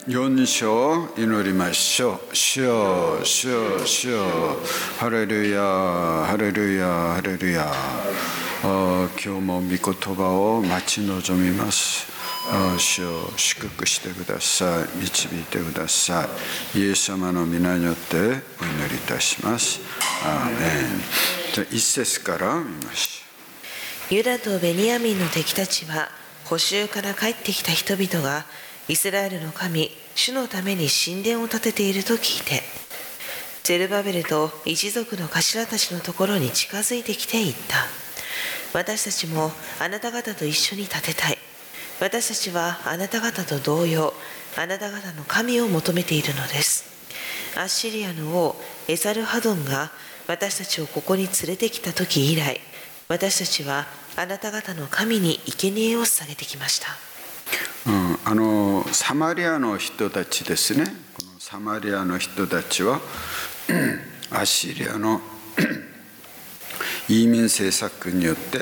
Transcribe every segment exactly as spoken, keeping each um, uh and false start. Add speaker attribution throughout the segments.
Speaker 1: よん章祈りましょう。主よ、主よ、主よ、ハレルヤ、ハレルヤ、ハレルヤ。今日も御言葉を待ち望みます。主よ、祝福してください。導いてください。イエス様の皆によってお祈りいたします。アーメン。じゃあ一節から見ましょ
Speaker 2: う。ユダとベニヤミンの敵たちは、捕囚から帰ってきた人々がイスラエルの神、主のために神殿を建てていると聞いて、ゼルバベルと一族の頭たちのところに近づいてきて言った。私たちもあなた方と一緒に建てたい。私たちはあなた方と同様、あなた方の神を求めているのです。アッシリアの王エサルハドンが私たちをここに連れてきた時以来、私たちはあなた方の神に生贄を捧げてきました。
Speaker 1: うん、あのサマリアの人たちですね。このサマリアの人たちはアッシリアの移民政策によって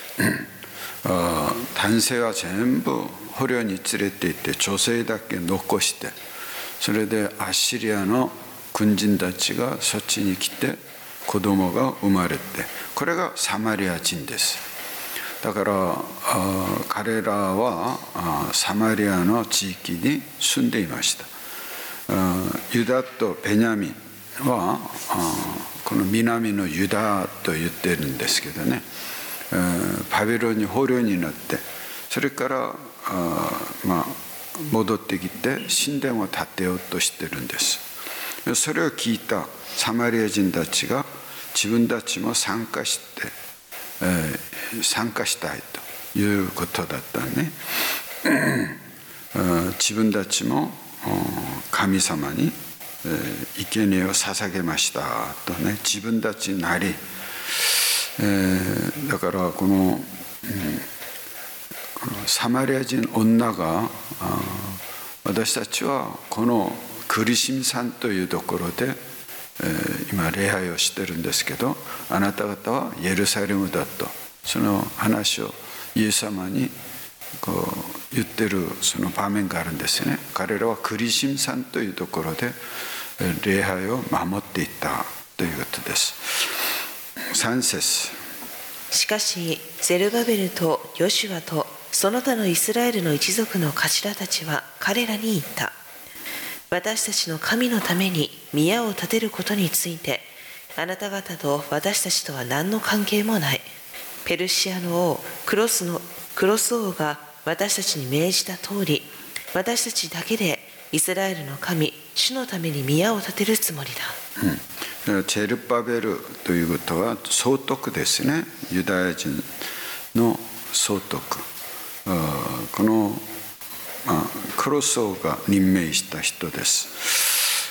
Speaker 1: 男性は全部捕虜に連れて行って女性だけ残して、それでアッシリアの軍人たちがそっちに来て子供が生まれて、これがサマリア人です。だから彼らはサマリアの地域に住んでいました。ユダとベニヤミンはこの南のユダと言ってるんですけどね、バビロンに捕虜になって、それからまあ戻ってきて神殿を建てようとしてるんです。それを聞いたサマリア人たちが自分たちも参加して参加したいということだったね。自分たちも神様に生贄を捧げましたとね、自分たちなり、だからこの、このサマリア人女が、私たちはこのクリシム山というところで今礼拝をしてるんですけど、あなた方はエルサレムだと、その話をイエス様にこう言ってるその場面があるんですね。彼らはクリシム山というところで礼拝を守っていったということです。さん節。
Speaker 2: しかしゼルバベルとヨシュアとその他のイスラエルの一族の頭たちは彼らに言った。私たちの神のために宮を建てることについて、あなた方と私たちとは何の関係もない。ペルシアの王クロスのクロス王が私たちに命じた通り、私たちだけでイスラエルの神主のために宮を建てるつもり
Speaker 1: だ。うん、ゼルバベルということは総督ですね。ユダヤ人の総督。このまあ、クロス王が任命した人です。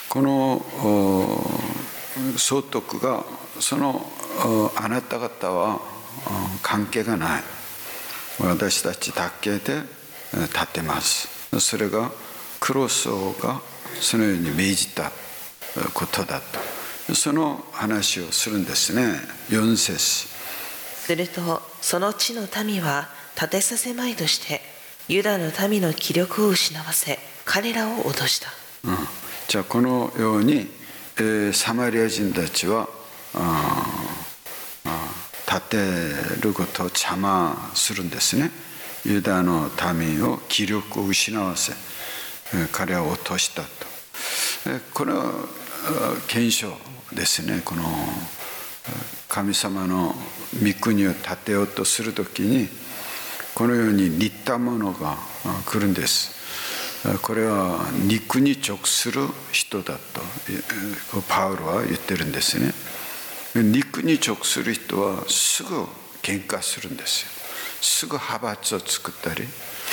Speaker 1: この総督がそのあなた方は関係がない、私たちだけで立てます。それがクロス王がそのように命じたことだと、その話をするんですね。よん節。
Speaker 2: するとその地の民は立てさせまいとしてユダの民の気力を失わせ、彼らを脅した。
Speaker 1: うん、じゃあこのように、えー、サマリア人たちはああ立てることを邪魔するんですね。ユダの民を気力を失わせ、えー、彼らを落としたと。えー、この検証ですね。この神様の御国を建てようとするときに、このように似たものが来るんです。これは肉に直する人だとパウロは言ってるんですね。肉に直する人はすぐ喧嘩するんですよ。すぐ派閥を作ったり、うん、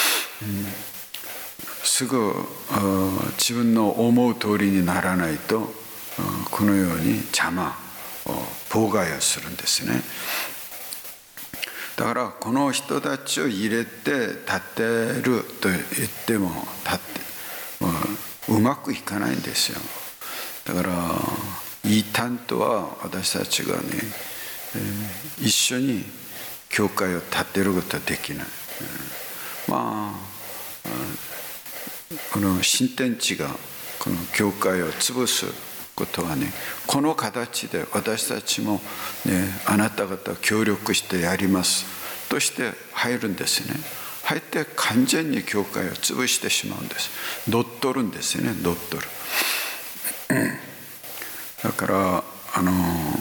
Speaker 1: すぐ自分の思う通りにならないとこのように邪魔妨害をするんですね。だからこの人たちを入れて立てると言っても立って、うまくいかないんですよ。だから異端とは私たちがね、えー、一緒に教会を建てることはできない。まあこの新天地がこの教会を潰すことはね、この形で私たちもね、あなた方協力してやりますとして入るんですね。入って完全に教会を潰してしまうんです。乗っ取るんですね、乗っ取る。だからあの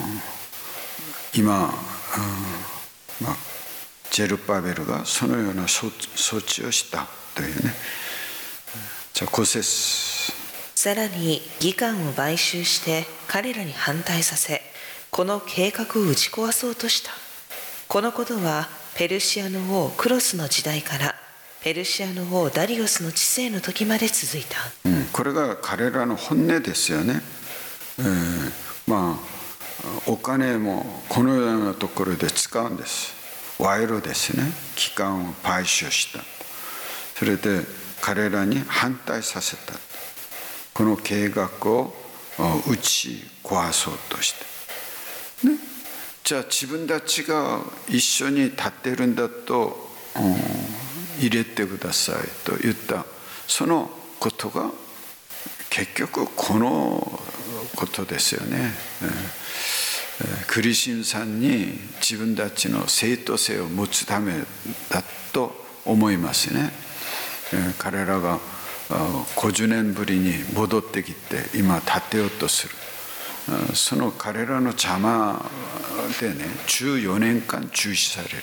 Speaker 1: 今、まあ、ジェルバベルがそのような措置をしたというね。じゃあご節。
Speaker 2: さらに議官を買収して彼らに反対させ、この計画を打ち壊そうとした。このことはペルシアの王クロスの時代からペルシアの王ダリオスの治世の時まで続いた、
Speaker 1: うん、これが彼らの本音ですよね。えー、まあお金もこのようなところで使うんです。賄賂ですね。機関を買収した。それで彼らに反対させた。この計画を打ち壊そうとして、ね、じゃあ自分たちが一緒に立っているんだと、うん、入れてくださいと言ったそのことが結局このことですよね。クリシンさんに自分たちの正当性を持つためだと思いますね。彼らがごじゅうねんぶりに戻ってきて今立てようとする。その彼らの邪魔でね、じゅうよねんかん中止される。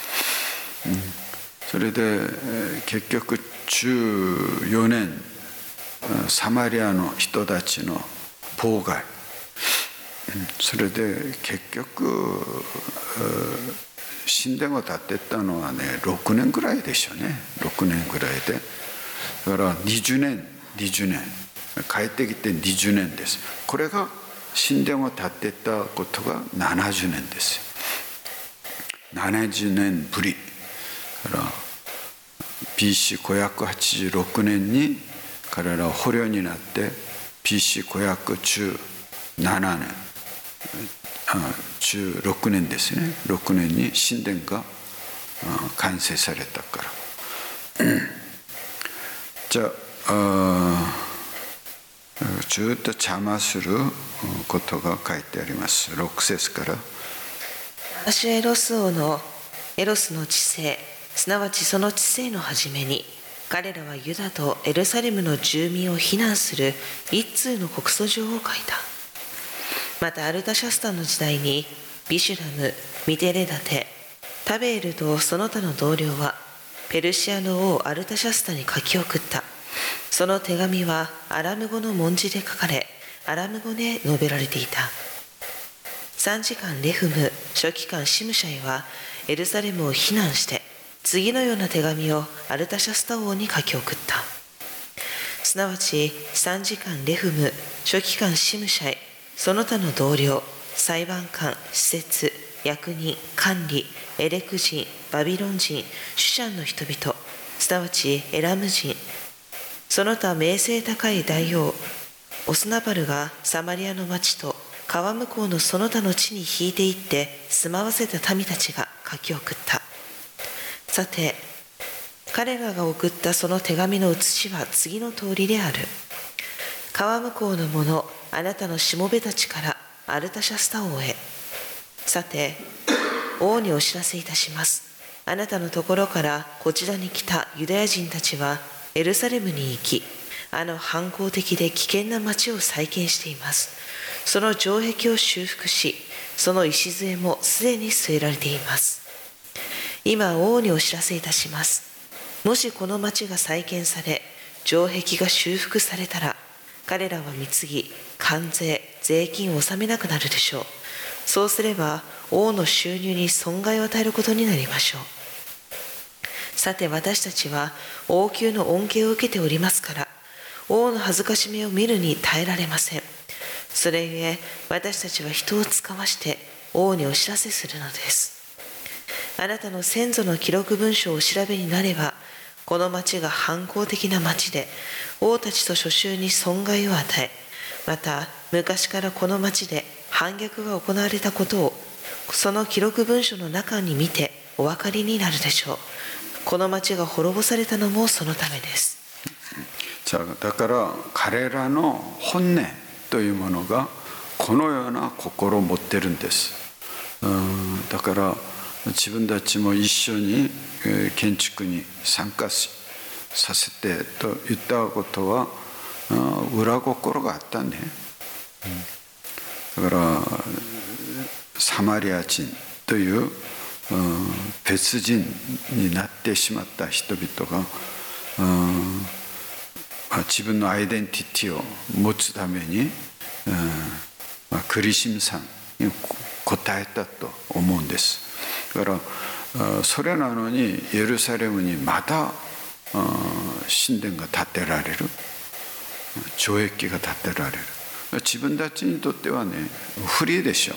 Speaker 1: それで結局じゅうよねんサマリアの人たちの妨害、それで結局神殿を建てたのはねろくねんぐらいでしょうね。ろくねんぐらいで、だからにじゅうねんにじゅうねん帰ってきてにじゅうねんです。これが神殿を建てたことがななじゅうねんです。ななじゅうねんぶりから ビーシーごひゃくはちじゅうろくねんに彼らは捕虜になって ビーシーごひゃくじゅうななねんじゅうろくねんですね。ろくねんに神殿が完成されたからじゃあずっと邪魔することが書いてあります。ろく節から。
Speaker 2: アシュエロス王のエロスの治世、すなわちその治世の初めに、彼らはユダとエルサレムの住民を非難する一通の告訴状を書いた。またアルタシャスタの時代にビシュラム、ミテレダテ、タベールとその他の同僚はペルシアの王アルタシャスタに書き送った。その手紙はアラム語の文字で書かれ、アラム語で述べられていた。参事官レフム、書記官シムシャイはエルサレムを非難して次のような手紙をアルタシャスタ王に書き送った。すなわち参事官レフム、書記官シムシャイ、その他の同僚、裁判官、施設、役人、管理、エレク人、バビロン人、シュシャンの人々、すなわちエラム人、その他名声高い大王オスナバルがサマリアの町と川向こうのその他の地に引いていって住まわせた民たちが書き送った。さて彼らが送ったその手紙の写しは次の通りである。川向こうの者、あなたのしもべたちからアルタシャスタ王へ。さて王にお知らせいたします。あなたのところからこちらに来たユダヤ人たちはエルサレムに行き、あの反抗的で危険な町を再建しています。その城壁を修復し、その礎もすでに据えられています。今王にお知らせいたします。もしこの町が再建され、城壁が修復されたら、彼らは貢ぎ、関税、税金を納めなくなるでしょう。そうすれば王の収入に損害を与えることになりましょう。さて私たちは王宮の恩恵を受けておりますから、王の恥ずかしめを見るに耐えられません。それゆえ私たちは人を使わして王にお知らせするのです。あなたの先祖の記録文書をお調べになれば、この町が反抗的な町で、王たちと諸衆に損害を与え、また昔からこの町で反逆が行われたことを、その記録文書の中に見てお分かりになるでしょう。この町が滅ぼされたのもそのためです。
Speaker 1: じゃあだから彼らの本音というものがこのような心を持ってるんです。うんだから自分たちも一緒に建築に参加しさせてと言ったことは裏心があったね。だからサマリア人という別人になってしまった人々が自分のアイデンティティを持つためにクリシムさんに答えたと思うんです。だからそれなのにエルサレムにまた神殿が建てられる、城壁が建てられる。自分たちにとってはね不利でしょ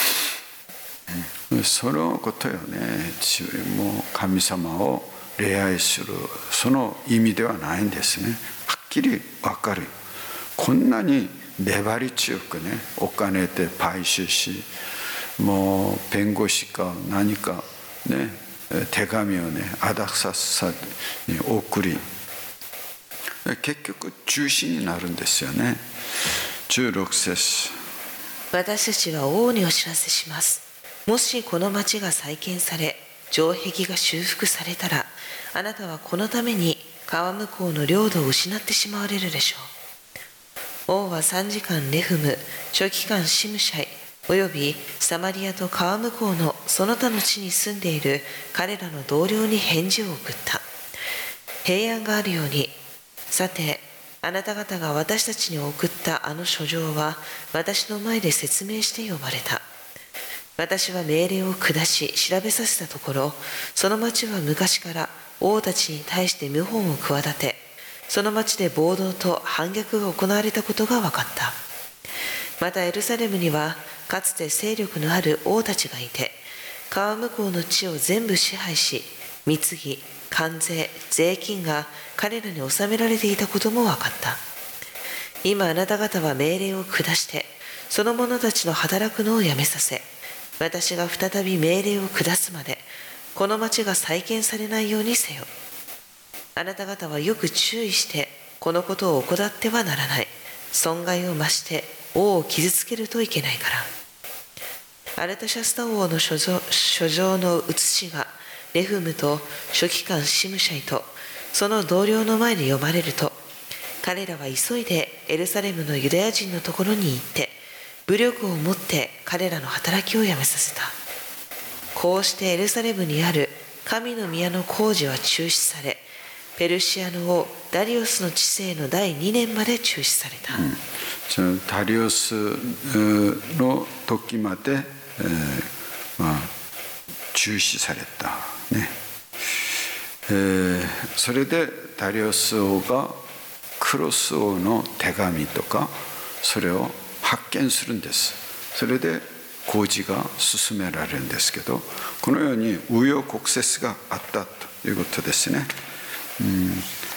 Speaker 1: う。そのことよね。もう神様を礼拝するその意味ではないんですね。はっきり分かる。こんなに粘り強くねお金で買収し、もう弁護士か何かね手紙をねアダクサスに送り、結局中止になるんですよね。じゅうろく節、
Speaker 2: 私たちは王にお知らせします。もしこの町が再建され城壁が修復されたら、あなたはこのために川向こうの領土を失ってしまわれるでしょう。王は参事官レフム、書記官シムシャイおよびサマリアと川向こうのその他の地に住んでいる彼らの同僚に返事を送った。平安があるように、さてあなた方が私たちに送ったあの書状は私の前で説明して読まれた。私は命令を下し調べさせたところ、その町は昔から王たちに対して謀反を企て、その町で暴動と反逆が行われたことが分かった。またエルサレムにはかつて勢力のある王たちがいて、川向こうの地を全部支配し、貢ぎ、関税、税金が彼らに納められていたことも分かった。今あなた方は命令を下して、その者たちの働くのをやめさせ、私が再び命令を下すまで、この町が再建されないようにせよ。あなた方はよく注意して、このことを怠ってはならない。損害を増して王を傷つけるといけないから。アルタシャスタ王の書状、書状の写しが、レフムと書記官シムシャイとその同僚の前で読まれると、彼らは急いでエルサレムのユダヤ人のところに行って武力をもって彼らの働きをやめさせた。こうしてエルサレムにある神の宮の工事は中止され、ペルシアの王ダリオスの治世のだいにねんまで中止された。
Speaker 1: うん、そのダリオスの時まで、えーまあ、中止されたね。えー、それでダリオス王がクロス王の手紙とかそれを発見するんです。それで工事が進められるんですけど、このように紆余曲折があったということですね。うん、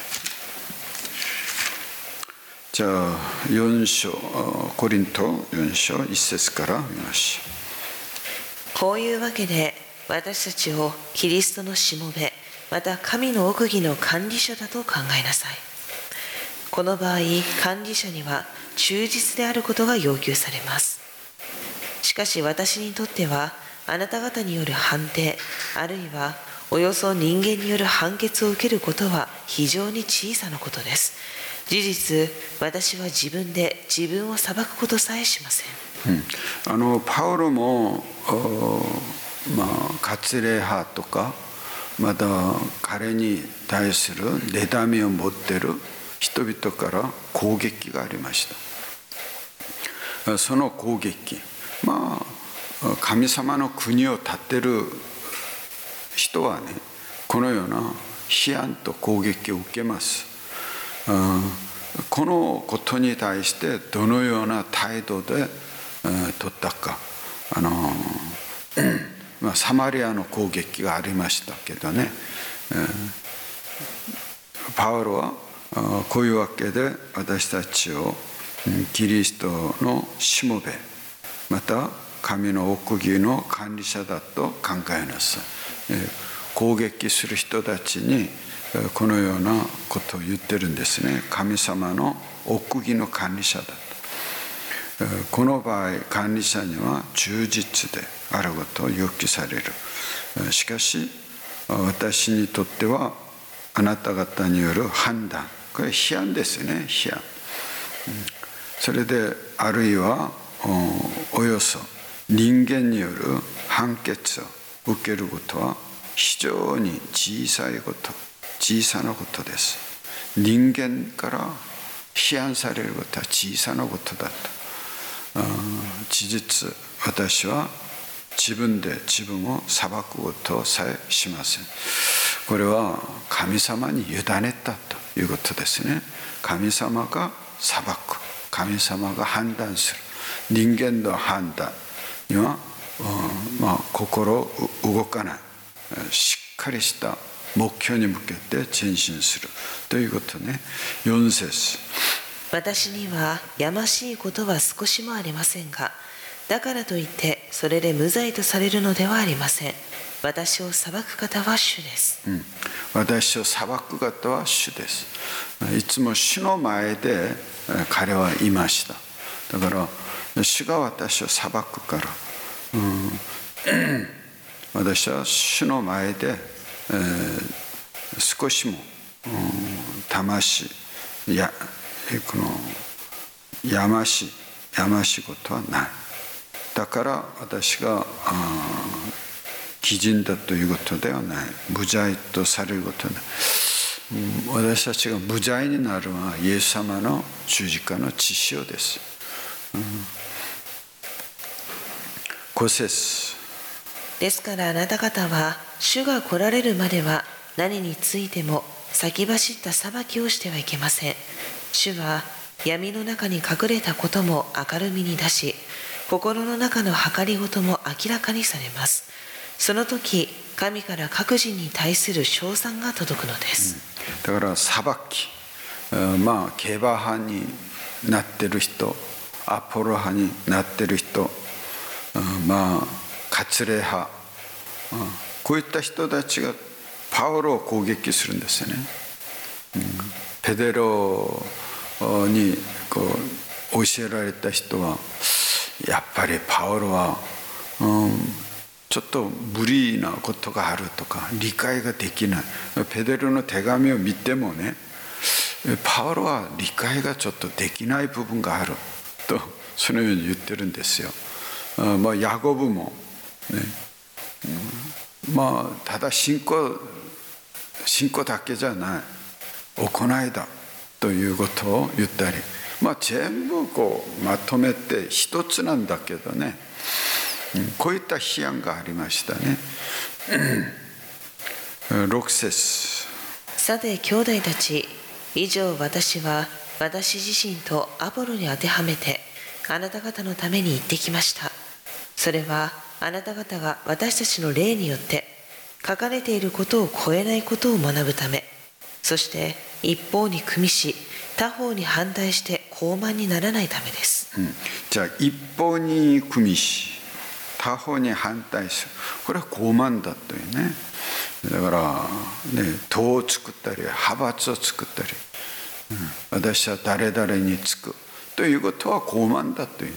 Speaker 1: じゃあよん章、コリントよん章いち節から見ましょ
Speaker 2: う。こういうわけで私たちをキリストのしもべ、また神の奥義の管理者だと考えなさい。この場合、管理者には忠実であることが要求されます。しかし私にとっては、あなた方による判定、あるいはおよそ人間による判決を受けることは非常に小さなことです。事実、私は自分で自分を裁くことさえしません。
Speaker 1: うん、あのパウロも、まあ、割礼派とか、また彼に対する妬みを持っている人々から攻撃がありました。その攻撃、まあ神様の国を建てる人はね、このような批判と攻撃を受けます。このことに対してどのような態度で取ったか、あのまあ、サマリアの攻撃がありましたけどね、パウロはこういうわけで私たちをキリストのしもべ、また神の奥義の管理者だと考えなさい。攻撃する人たちにこのようなことを言ってるんですね。神様の奥義の管理者だと。この場合管理者には忠実であることを要求される。しかし私にとってはあなた方による判断、これ批判ですね。批判。それであるいは お, およそ人間による判決を受けることは非常に小さいこと、小さなことです。人間から批判されることは小さなことだと。事実私は自分で自分を裁くことさえしません。これは神様に委ねたということですね。神様が裁く、神様が判断する。人間の判断には、まあ、心動かない。しっかりした目標に向けて前進するということね。よん節。
Speaker 2: 私にはやましいことは少しもありませんが、だからといってそれで無罪とされるのではありません。私を裁く方は主です、
Speaker 1: うん、私を裁く方は主です。いつも主の前で彼は言いました。だから主が私を裁くから、うん、私は主の前で、えー、少しも、うん、魂やこのやましいやましいことはない。だから私が義人だということではない。無罪とされることはない。私たちが無罪になるのはイエス様の十字架の血潮です。ご節。
Speaker 2: ですからあなた方は主が来られるまでは何についても先走った裁きをしてはいけません。主は闇の中に隠れたことも明るみに出し、心の中の計りごとも明らかにされます。その時神から各人に対する称賛が届くのです、
Speaker 1: うん、だから裁き、まあケバ派になってる人、アポロ派になってる人、まあ割礼派、こういった人たちがパウロを攻撃するんですよね。うん、ペテロにこう教えられた人はやっぱりパウロは、うん、ちょっと無理なことがあるとか理解ができない。ペテロの手紙を見てもね、パウロは理解がちょっとできない部分があるとそのように言ってるんですよ。まあヤコブもね、うん、まあただ信仰信仰だけじゃない行いだということを言ったり、まあ全部こうまとめて一つなんだけどね、うん、こういった批判がありましたね。ろく節。
Speaker 2: さて兄弟たち、以上私は私自身とアポロに当てはめてあなた方のために言ってきました。それはあなた方が私たちの霊によって書かれていることを超えないことを学ぶため、そして一方に組みし他方に反対して傲慢にならないためです、
Speaker 1: うん、じゃあ一方に組みし他方に反対する、これは傲慢だというね。だからね、党を作ったり派閥を作ったり、うん、私は誰々につくということは傲慢だというね、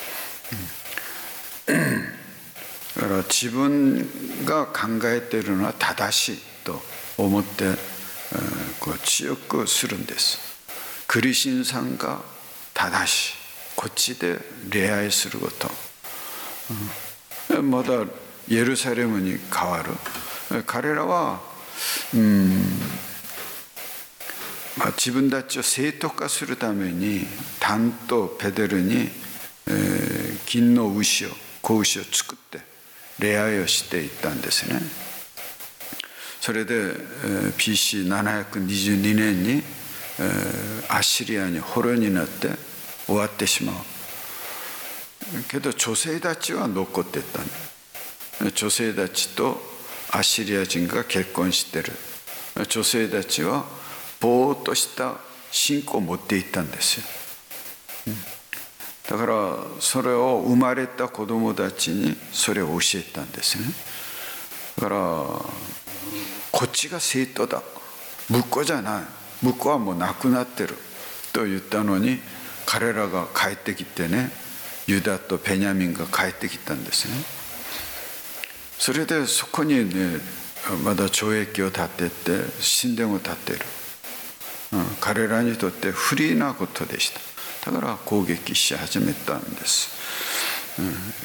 Speaker 1: うん、だから自分が考えているのは正しいと思って、うん、こう強くするんです。クリシンさんが正しい、こっちで礼拝すること、うん、まだエルサレムに変わる。彼らは、うんまあ、自分たちを正当化するために担当ペテルに、えー、金の牛を子牛を作って礼拝をしていったんですね。それで、えー、ピーシーななひゃくにじゅうにねんに、えー、アッシリアに捕虜になって終わってしまう。けど女性たちは残っていったんだ。女性たちとアッシリア人が結婚している。女性たちはぼーっとした信仰を持っていったんですよ。だからそれを生まれた子供たちにそれを教えたんですね。だからこっちが正当だ息子じゃない、息子はもう亡くなってると言ったのに、彼らが帰ってきてね、ユダとベニヤミンが帰ってきたんですね。それでそこにね、まだ懲役を立てて神殿を建てる、うん、彼らにとって不利なことでした。だから攻撃し始めたんです。うん、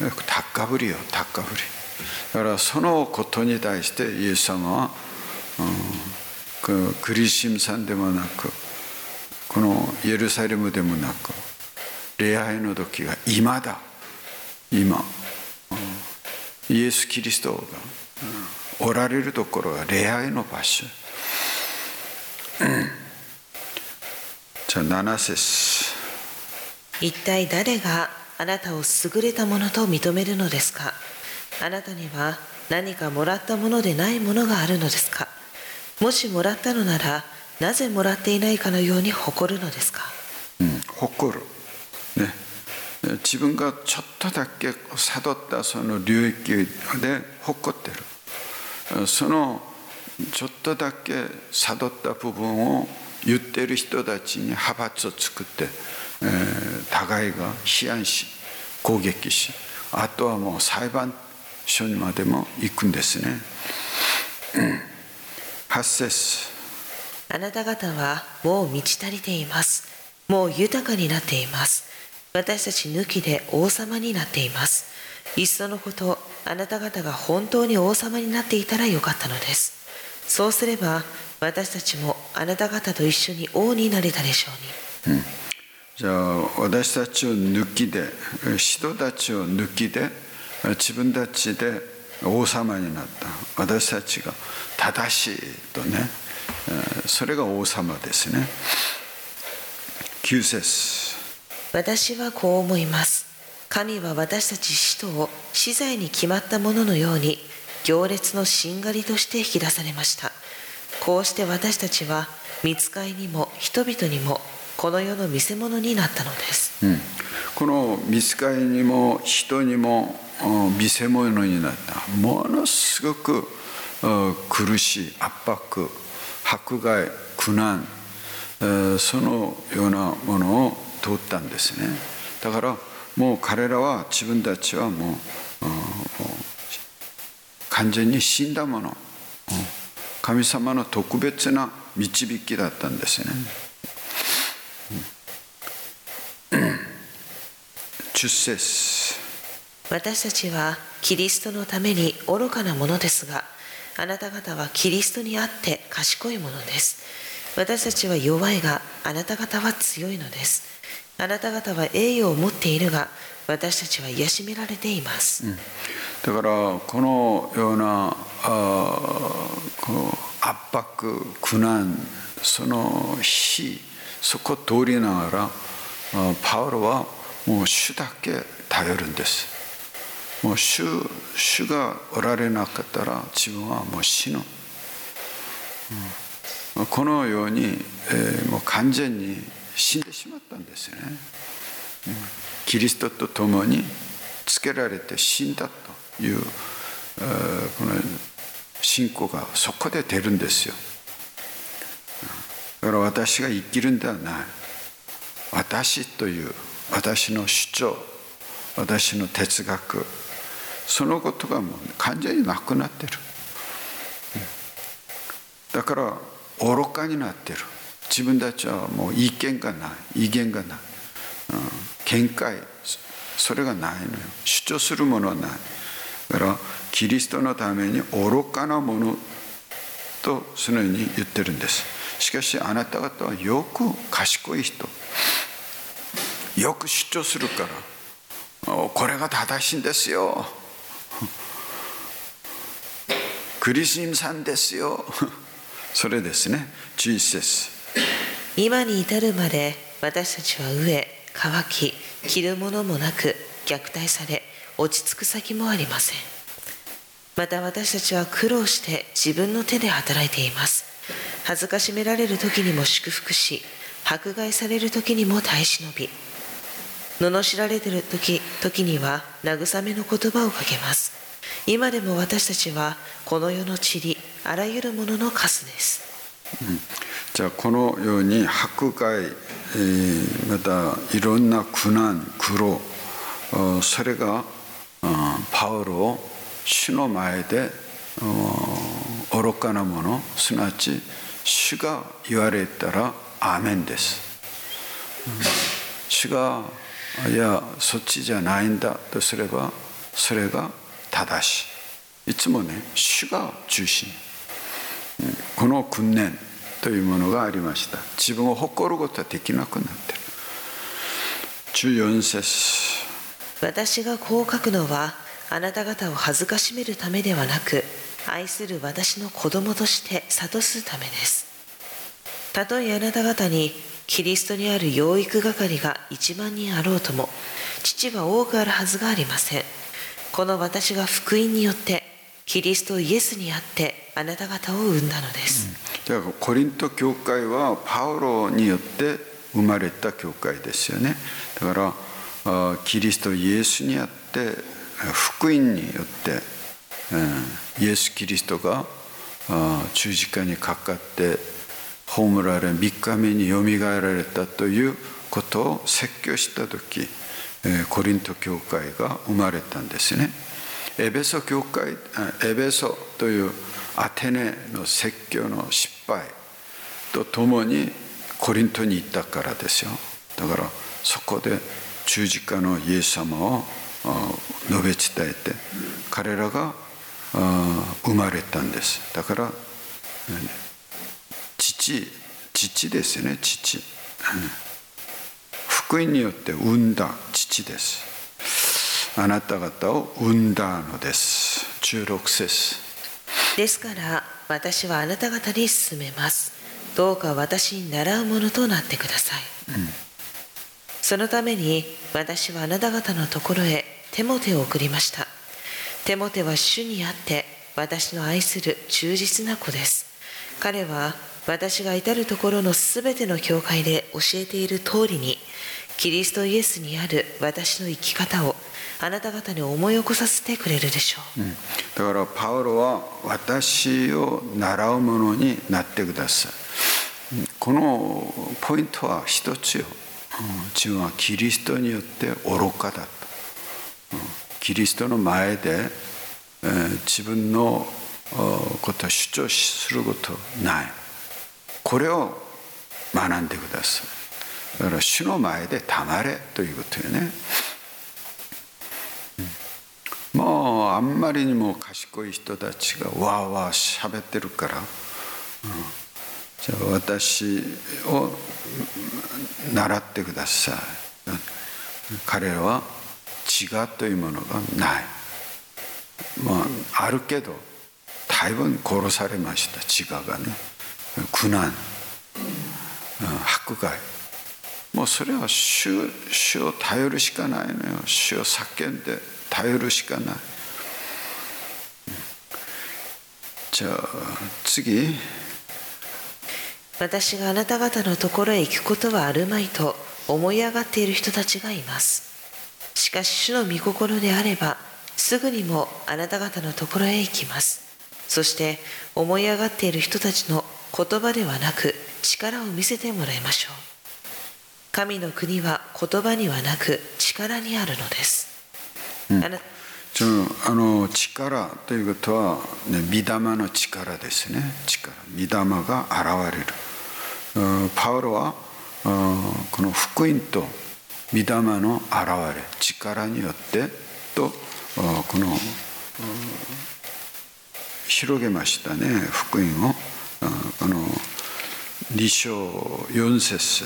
Speaker 1: 高ぶりよ、高ぶり。だからそのことに対してイエス様は、うん、クリシム山でもなく、このエルサレムでもなく、礼拝の時が今だ、今、うん、イエス・キリストが、うん、おられるところが礼拝の場所。うん、じゃあなな節。
Speaker 2: 一体誰があなたを優れたものと認めるのですか。あなたには何かもらったものでないものがあるのですか。もしもらったのなら、なぜもらっていないかのように誇るのですか。
Speaker 1: うん、誇る、ね、自分がちょっとだけ悟ったその領域で誇ってる。そのちょっとだけ悟った部分を言っている人たちに派閥を作って、えー、互いが批判し攻撃し、あとはもう裁判所にまでも行くんですね。はち節。
Speaker 2: あなた方はもう満ち足りています。もう豊かになっています。私たち抜きで王様になっています。いっそのこと、あなた方が本当に王様になっていたらよかったのです。そうすれば私たちもあなた方と一緒に王になれたでしょうに。
Speaker 1: うん、じゃあ私たちを抜きで、人たちを抜きで自分たちで王様になった。私たちが正しいとね、それが王様ですね。きゅう節。
Speaker 2: 私はこう思います。神は私たち使徒を死罪に決まったもののように行列のしんがりとして引き出されました。こうして私たちは御使いにも人々にもこの世の見せ物になったのです。
Speaker 1: うん、この御使いにも人にも見せ物になった。ものすごく苦しい圧迫、迫害、苦難、そのようなものを通ったんですね。だからもう彼らは自分たちはもう完全に死んだもの、神様の特別な導きだったんですね。じゅっ節。
Speaker 2: 私たちはキリストのために愚かなものですが、あなた方はキリストにあって賢いものです。私たちは弱いが、あなた方は強いのです。あなた方は栄誉を持っているが、私たちは癒しめられています。うん、
Speaker 1: だからこのようなあこの圧迫、苦難、その死、そこを通りながらパウロはもう主だけ頼るんです。もう 主, 主がおられなかったら自分はもう死ぬ、うん、このように、えー、もう完全に死んでしまったんですよね。うん、キリストと共につけられて死んだという、えー、この信仰がそこで出るんですよ。だから私が生きるんではない、私という私の主張、私の哲学、そのことがもう完全になくなってる。だから愚かになってる。自分たちはもう意見がない、威厳がない、うん、見解、それがないのよ。主張するものはない。だからキリストのために愚かなものとそのように言ってるんです。しかしあなた方はよく賢い人、よく主張するから、これが正しいんですよ、クリスムさんですよそれですね。じゅういち節。
Speaker 2: 今に至るまで私たちは飢え、乾き、着るものもなく虐待され、落ち着く先もありません。また私たちは苦労して自分の手で働いています。恥ずかしめられる時にも祝福し、迫害される時にも耐え忍び、罵られている時、時には慰めの言葉をかけます。今でも私たちはこの世の塵、あらゆるもののカスです。
Speaker 1: じゃあこのように迫害、またいろんな苦難苦労、それがパウロを主の前で愚かなもの、すなわち主が言われたらアーメンです。主がいやそっちじゃないんだとすればそれが正しい。いつもね、主が中心。この訓練というものがありました。自分を誇ることはできなくなっている。じゅうよん節、
Speaker 2: 私がこう書くのはあなた方を恥ずかしめるためではなく、愛する私の子供として諭すためです。たとえあなた方にキリストにある養育係が一万人あろうとも、父は多くあるはずがありません。この私が福音によってキリストイエスにあってあなた方を生んだのです。
Speaker 1: うん、だからコリント教会はパウロによって生まれた教会ですよね。だからキリストイエスにあって福音によって、うん、イエス・キリストが十字架にかかって葬られみっかめによみがえられたということを説教した時、コリント教会が生まれたんですね。エベソ教会、エベソというアテネの説教の失敗とともにコリントに行ったからですよ。だからそこで十字架のイエス様を述べ伝えて彼らが生まれたんです。だから父父ですよね。父、福音によって生んだ父です。あなた方を生んだのです。じゅうろく節、
Speaker 2: ですから私はあなた方に勧めます。どうか私に習うものとなってください。うん、そのために私はあなた方のところへテモテを送りました。テモテは主にあって私の愛する忠実な子です。彼は私が至るところのすべての教会で教えている通りにキリストイエスにある私の生き方をあなた方に思い起こさせてくれるでしょう。うん、
Speaker 1: だからパウロは私を習うものになってください。このポイントは一つよ。自分はキリストによって愚かだと。キリストの前で自分のことを主張することない。これを学んでください。だから主の前でたまれということよね。もうあんまりにも賢い人たちがわーわー喋ってるから、うん、じゃあ私を習ってください。彼らは知恵というものがない。まああるけど大分殺されました。知恵がね、苦難、迫害、もうそれは 主, 主を頼るしかないのよ。主を叫んで頼るしかない。じゃあ次、
Speaker 2: 私があなた方のところへ行くことはあるまいと思い上がっている人たちがいます。しかし主の御心であればすぐにもあなた方のところへ行きます。そして思い上がっている人たちの言葉ではなく力を見せてもらいましょう。神の国は言葉にはなく力にあるのです。
Speaker 1: うん、あのそのあの力ということは、ね、御霊の力ですね。力、御霊が現れる。パウロはこの福音と御霊の現れ、力によってとこの広げましたね。福音をこのに章よん節、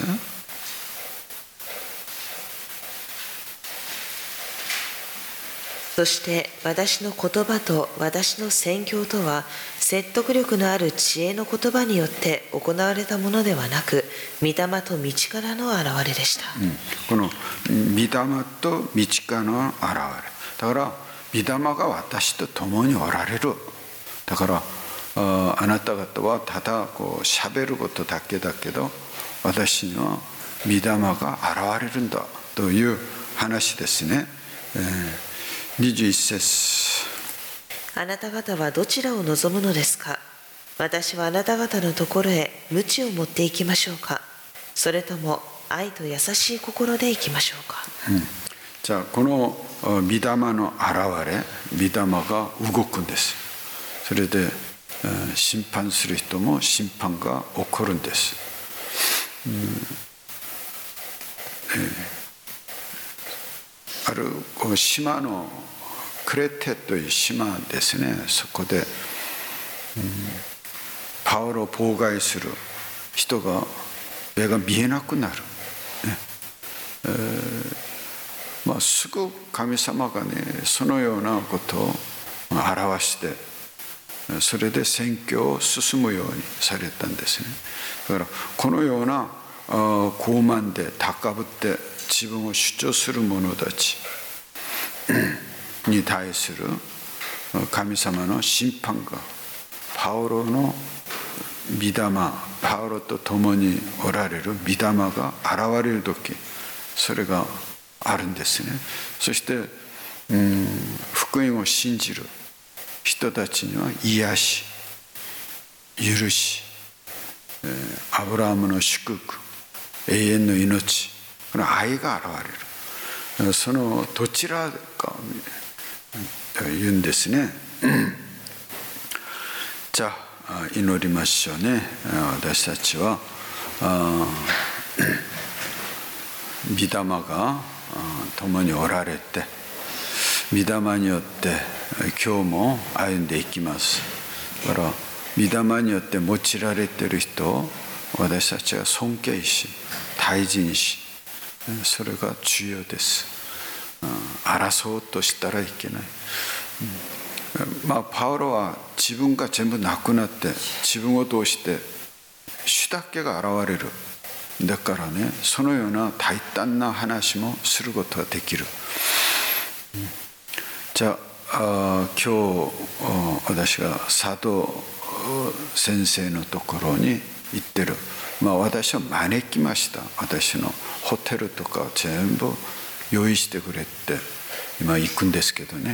Speaker 2: そして私の言葉と私の宣教とは説得力のある知恵の言葉によって行われたものではなく、御霊と道からの現れでした。
Speaker 1: うん、この御霊と道からの現れ、だから御霊が私と共におられる。だからあ, あなた方はただこう喋ることだけだけど、私には御霊が現れるんだという話ですね。えーにじゅういち節、
Speaker 2: あなた方はどちらを望むのですか。 私はあなた方のところへ鞭を持っていきましょうか、それとも愛と優しい心でいきましょうか。
Speaker 1: うん、じゃあこの御霊の現れ、御霊が動くんです。それで審判する人も審判が起こるんです。うんえー、あるこう島のクレテという島ですね。そこで、うん、パウロを妨害する人が目が見えなくなる、ねえーまあ、すぐ神様がねそのようなことを表してそれで宣教を進むようにされたんですね。だからこのような傲慢で高ぶって自分を主張する者たちに対する神様の審判がパウロの御霊、パウロと共におられる御霊が現れる時、それがあるんですね。そして、うん、福音を信じる人たちには癒し、許し、アブラハムの祝福、永遠の命、この愛が現れる。そのどちらか言うんですね。じゃあ祈りましょうね。私たちは御霊が共におられて、御霊によって今日も歩んでいきます。だから御霊によって用いられている人を私たちは尊敬し大事にし、それが重要です。争おうとしたらいけない。まあパウロは自分が全部なくなって自分を通して主だけが現れる。だからね、そのような大胆な話もすることができる。じゃあ、あ今日私が佐藤先生のところに行ってる。まあ私は招きました。私のホテルとか全部用意してくれって今行くんですけどね。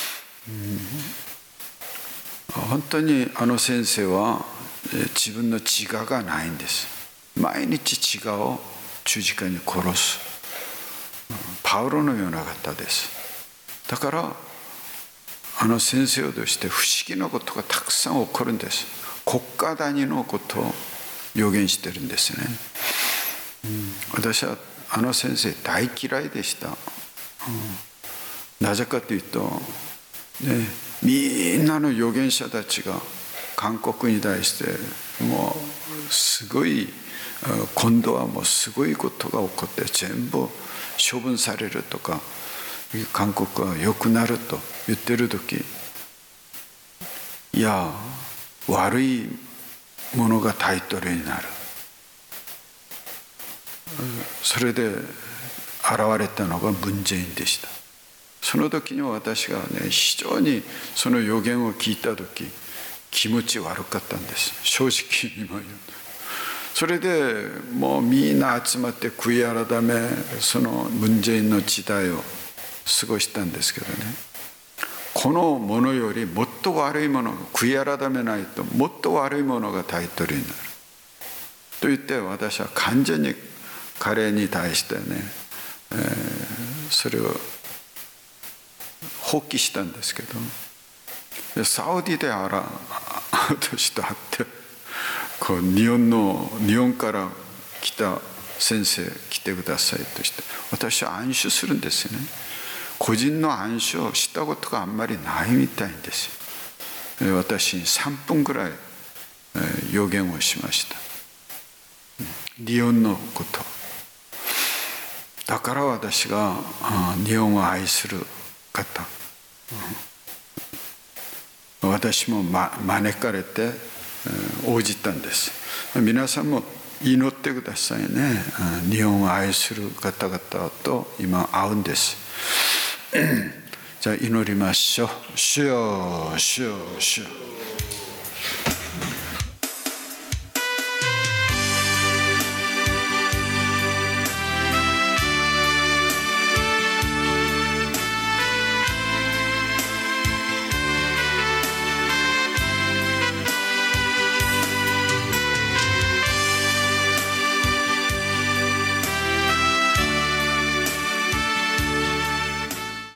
Speaker 1: うん、本当にあの先生は自分の自我がないんです。毎日自我を十字架に殺すパウロのような方です。だからあの先生として不思議なことがたくさん起こるんです。国家単位のことを予言してるんですね。うん、私はあの先生大嫌いでした。うん、なぜかというと、ね、みんなの預言者たちが韓国に対してもうすごい、今度はもうすごいことが起こって全部処分されるとか、韓国は良くなると言ってる時、いや悪いものがタイトルになる。それで現れたのが文在寅でした。その時に私がね非常にその予言を聞いた時気持ち悪かったんです。正直にも言う。それでもうみんな集まって悔い改め、その文在寅の時代を過ごしたんですけどね、このものよりもっと悪いもの、悔い改めないともっと悪いものがタイトルになると言って、私は完全に彼に対してね、えー、それを放棄したんですけど、サウディであら私と会ってこう日本の日本から来た先生来てくださいとして、私は安守するんですよね。個人の安守をしたことがあんまりないみたいんですよ。私にさんぷんぐらい予言をしました。日本のことだから、私が日本を愛する方、私も招かれて応じたんです。皆さんも祈ってくださいね。日本を愛する方々と今会うんです。じゃあ祈りましょう。主よ主よ主よ。